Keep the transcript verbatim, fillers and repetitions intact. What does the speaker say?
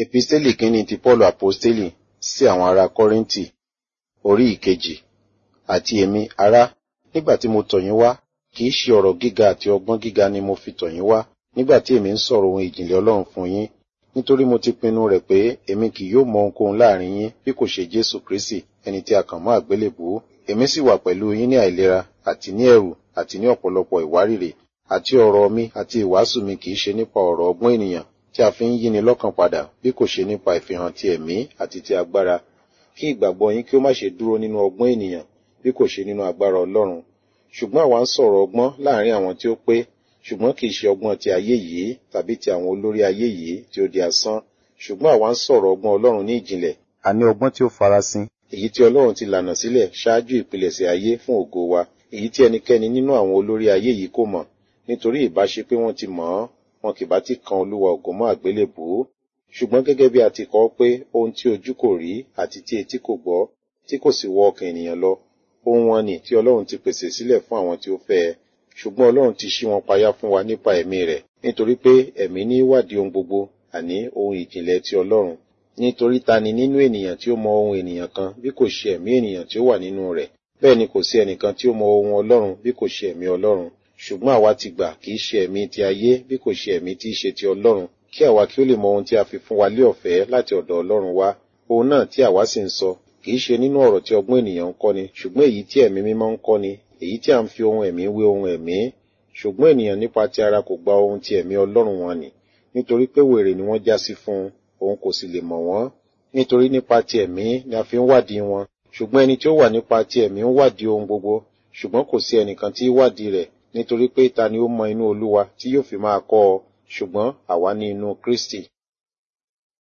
Episteli kínní ti Paulu Aposteli sí àwọn ará Kọ́ríńtì, orí ìkejì. Àti èmi, ará, nígbà tí mo tọ̀ yín wá, kì í ṣe ọ̀rọ̀ gíga àti ọgbọ́n gíga ni mo fi tọ̀ yín wá, nígbà tí èmi ń sọ̀rọ̀ ohun ìjìnlẹ̀ Ọlọ́run fún yín, nítorí mo ti pinnu rẹ̀ pé èmi kì yóò mọ ohunkóhun láàrin yín bí kò ṣe Jésù Kristi, ẹni tí a kàn mọ́ àgbélébùú. Èmi sì wà pẹ̀lú yín ní àìlera àti ní ẹ̀rù àti ní ọ̀pọ̀lọpọ̀ ìwárìrì, àti ọ̀rọ̀ mi àti ìwàásù mi kì í ṣe nípa ọ̀rọ̀ ọgbọ́n ènìyàn tí a fi ń yíni lọ́kàn padà, bí kò ṣe nípa ìfihàn ti ẹ̀mí àti ti agbára, kí ìgbàgbọ́ yín kí ó má ṣe dúró nínú ọgbọ́n ènìyàn, bí kò ṣe nínú agbára Ọlọ́run. Ṣùgbọ́n àwa ń sọ̀rọ̀ ọgbọ́n láàrin àwọn tí ó pé, ṣùgbọ́n kì í ṣe ọgbọ́n ti ayé yìí tàbí ti àwọn olórí ayé yìí tí ó di asán. Ṣùgbọ́n àwa ń sọ̀rọ̀ ọgbọ́n Ọlọ́run ní ìjìnlẹ̀, àní ọgbọ́n tí ó farasin, èyí tí Ọlọ́run ti lànà sílẹ̀ ṣáájú ìpilẹ̀ṣẹ̀ ayé fún ògo wa, èyí tí ẹnikẹ́ni nínú àwọn olórí ayé yìí kò mọ̀, nítorí ìbá ṣe pé wọ́n ti mọ̀ ọ́n, wọn kì bá ti kan Olúwa ògo mọ́ àgbélébùú. Ṣùgbọ́n gẹ́gẹ́ bí a ti kọ pé ohun tí ojú kò rí àti tí etí kò gbọ́, tí kò sì wọ ọkàn ènìyàn lọ, ohun wọn ni tí Ọlọ́run ti pèsè sílẹ̀ fún àwọn tí ó fẹ́ ẹ. Ṣùgbọ́n Ọlọ́run ti ṣí wọn payá fún wa nípa ẹ̀mí rẹ̀, nítorí pé ẹ̀mí ní ìwádìí ohun gbogbo, àní ohun ìjìnlẹ̀ ti Ọlọ́run. Nítorí ta ni nínú ènìyàn tí ó mọ ohun ènìyàn kan bí kò ṣe ẹ̀mí ènìyàn tí ó wà nínú rẹ̀? Bẹ́ẹ̀ ni kò sí ẹnìkan tí ó mọ ohun Ọlọ́run bí kò ṣe ẹ̀mí Ọlọ́run. Ṣùgbọ́n àwa ti gbà kì í ṣe ẹ̀mí ti ayé bí kò ṣe ẹ̀mí tí í ṣe ti Ọlọ́run, kí àwa kí ó lè mọ ohun tí a fi fún wa lé ọ̀fẹ́ láti ọ̀dọ̀ Ọlọ́run wá. Ohun náà tí àwa sì ń sọ kì í ṣe nínú ọ̀rọ̀ tí ọgbọ́n ènìyàn ń kọ́ni, ṣùgbọ́n èyí tí ẹ̀mí mímọ́ ń kọ́ni, èyí tí a ń fi ohun ẹ̀mí wé ohun ẹ̀mí. Ṣùgbọ́n ènìyàn nípa ti ara kò gba ohun ti ẹ̀mí Ọlọ́run wọn nì, nítorí pé wèrè ni wọ́n já sí fún un, òun kò sì lè mọ̀ wọ́n. Nítorí nípa ti ẹ̀mí ni a fi ń wádìí wọn. Ṣùgbọ́n ẹni tí ó wà nípa ti ẹ̀mí ń wádìí ohun gbogbo, ṣùgbọ́n kò sí ẹnìkan tí í wádìí rẹ̀, nítorí pé ta ni ó mọ inú Olúwa tí yóò fi máa kọ́ ọ? Ṣùgbọ́n àwa ní inú Kristi.